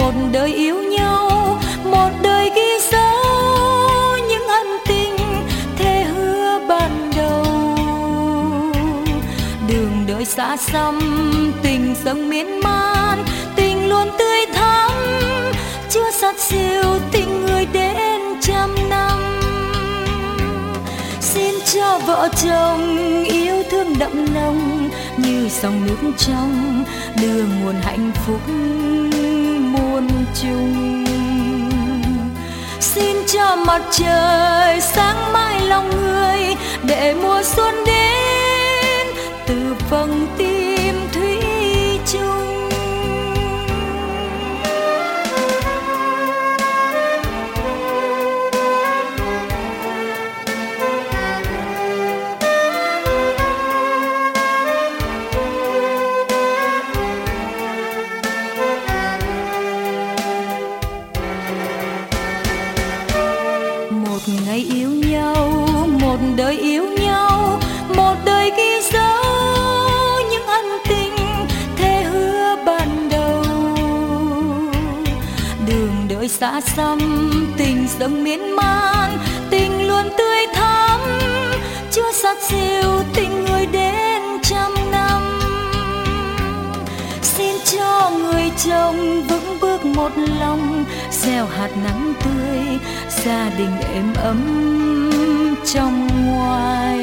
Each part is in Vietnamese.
một đời yêu nhau, một đời ghi dấu những ân tình thề hứa ban đầu. Đường đời xa xăm, tình dâng miên man, tình luôn tươi thắm, chưa sát siêu tình người đến trăm năm. Xin cho vợ chồng yêu thương đậm nồng như dòng nước trong, đưa nguồn hạnh phúc muôn trùng. Xin cho mặt trời sáng mãi lòng người, để mùa xuân đến từ vầng tim thủy chung. Ngày yêu nhau, một đời yêu nhau, một đời ghi dấu những ân tình thề hứa ban đầu. Đường đời xa xăm, tình dâng miên man, tình luôn tươi thắm, chưa sát siêu tình người đến trăm năm. Xin cho người chồng vững bước một lòng, gieo hạt nắng tươi, gia đình êm ấm trong ngoài.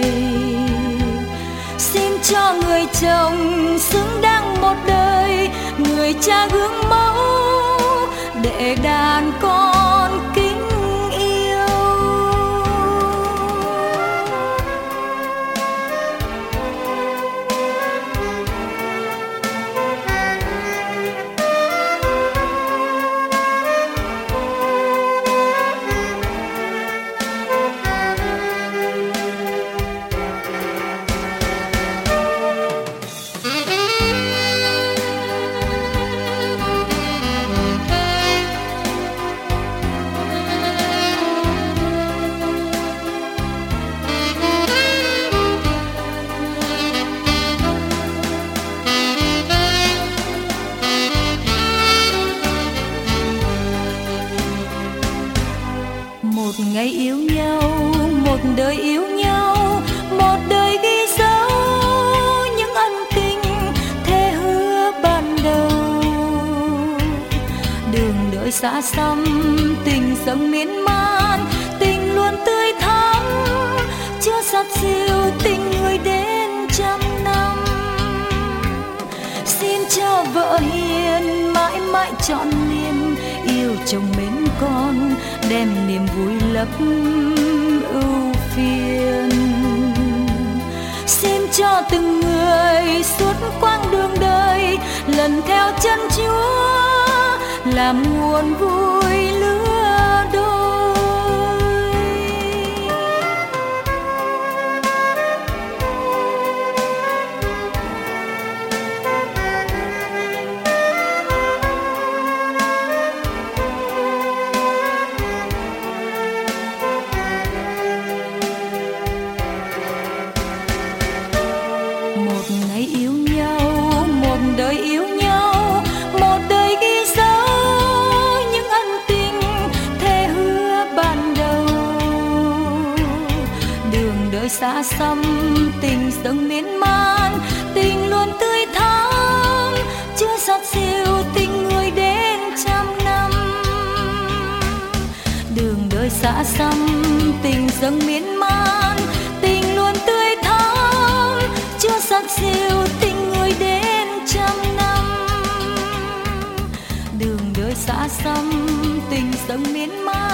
Xin cho người chồng xứng đáng một đời, người cha gương mẫu để đàn con kính yêu. Một ngày yêu nhau, một đời yêu nhau, một đời ghi dấu những ân tình thề hứa ban đầu. Đường đời xa xăm, tình dâng miên man, tình luôn tươi thắm, chưa sát siêu tình người đến trăm năm. Xin cho vợ hiền mãi mãi trọn niềm, yêu chồng mến con, đem niềm vui lấp ưu phiền. Xin cho từng người suốt quãng đường đời, lần theo chân Chúa làm nguồn vui lứa đôi. Đời yêu nhau, một đời ghi dấu những ân tình thề hứa ban đầu. Đường đời xa xăm, tình dâng miên man, tình luôn tươi thắm, chưa sát siêu tình người đến trăm năm. Đường đời xa xăm, tình dâng miên man, tình luôn tươi thắm, chưa sát siêu tình người đến trăm năm. Đường đời xa xăm, tình dâng miên man.